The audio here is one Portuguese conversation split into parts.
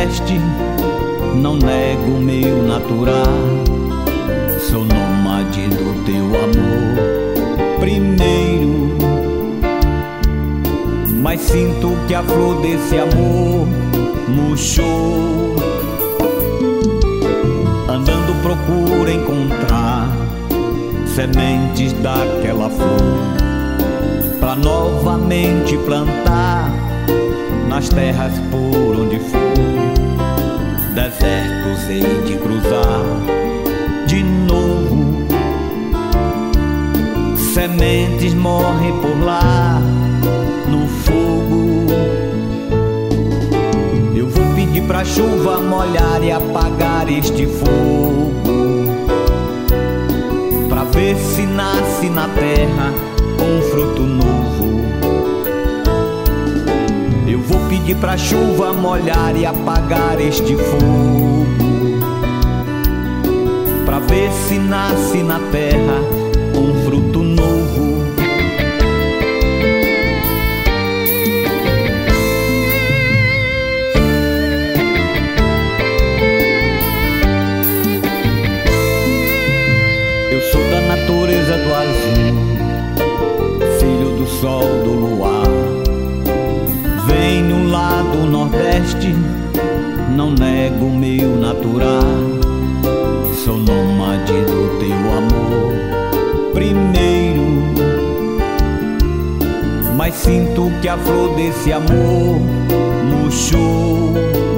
Nordeste, não nego meu natural. Sou nômade do teu amor primeiro, mas sinto que a flor desse amor murchou. Andando procuro encontrar sementes daquela flor, pra novamente plantar nas terras por onde for. Desertos hei de cruzar de novo, sementes morrem por lá no fogo. Eu vou pedir pra chuva molhar e apagar este fogo, pra ver se nasce na terra um fruto novo. Eu vou pedir pra chuva molhar e apagar este fogo, pra ver se nasce na terra um fruto novo. Eu sou da natureza do azul, filho do sol, do luar. Venho lá do Nordeste, não nego meu natural. Sou nômade do teu amor primeiro, mas sinto que a flor desse amor murchou.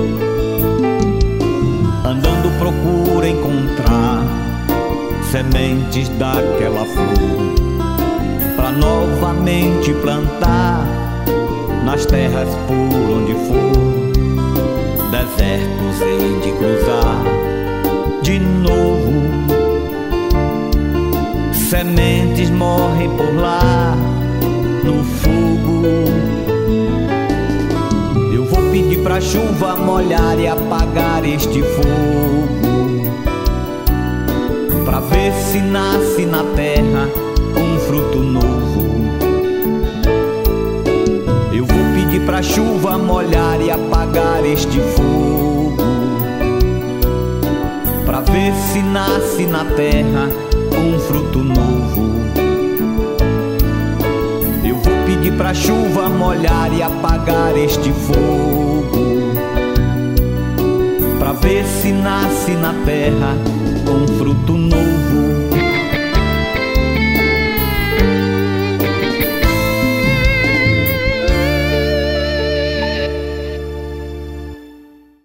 Andando procuro encontrar sementes daquela flor, pra novamente plantar nas terras por onde for. Desertos hei de cruzar de novo, sementes morrem por lá no fogo. Eu vou pedir pra chuva molhar e apagar este fogo, pra ver se nasce na terra um fruto novo. Eu vou pedir pra chuva molhar e apagar este fogo, pra ver se nasce na terra um fruto novo. Eu vou pedir pra chuva molhar e apagar este fogo, pra ver se nasce na terra um fruto novo.